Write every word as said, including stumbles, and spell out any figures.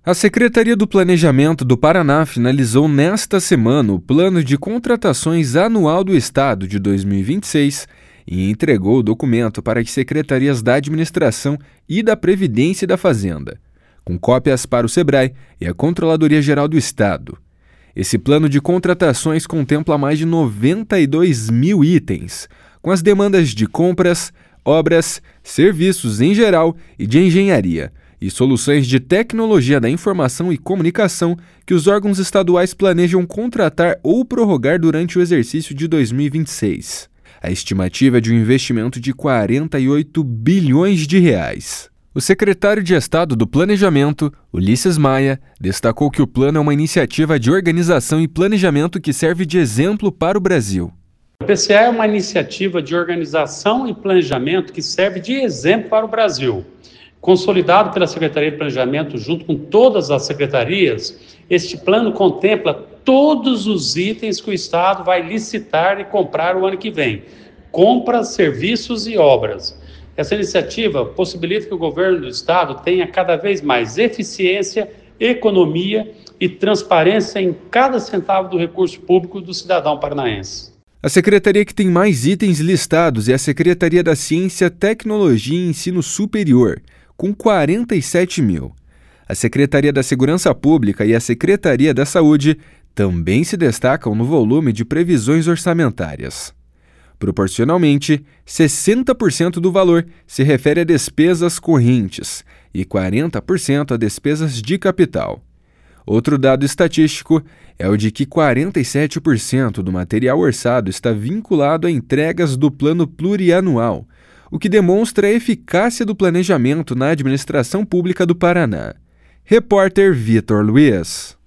A Secretaria do Planejamento do Paraná finalizou nesta semana o Plano de Contratações Anual do Estado de dois mil e vinte e seis e entregou o documento para as secretarias da Administração e da Previdência e da Fazenda, com cópias para o SEBRAE e a Controladoria Geral do Estado. Esse plano de contratações contempla mais de noventa e dois mil itens, com as demandas de compras, obras, serviços em geral e de engenharia, e soluções de tecnologia da informação e comunicação que os órgãos estaduais planejam contratar ou prorrogar durante o exercício de dois mil e vinte e seis. A estimativa é de um investimento de quarenta e oito bilhões de reais. O secretário de Estado do Planejamento, Ulisses Maia, destacou que o plano é uma iniciativa de organização e planejamento que serve de exemplo para o Brasil. O P C A é uma iniciativa de organização e planejamento que serve de exemplo para o Brasil. Consolidado pela Secretaria de Planejamento junto com todas as secretarias, este plano contempla todos os itens que o Estado vai licitar e comprar o ano que vem. Compras, serviços e obras. Essa iniciativa possibilita que o governo do Estado tenha cada vez mais eficiência, economia e transparência em cada centavo do recurso público do cidadão paranaense. A secretaria que tem mais itens listados é a Secretaria da Ciência, Tecnologia e Ensino Superior, com quarenta e sete mil. A Secretaria da Segurança Pública e a Secretaria da Saúde também se destacam no volume de previsões orçamentárias. Proporcionalmente, sessenta por cento do valor se refere a despesas correntes e quarenta por cento a despesas de capital. Outro dado estatístico é o de que quarenta e sete por cento do material orçado está vinculado a entregas do Plano Plurianual, o que demonstra a eficácia do planejamento na administração pública do Paraná. Repórter Vitor Luiz.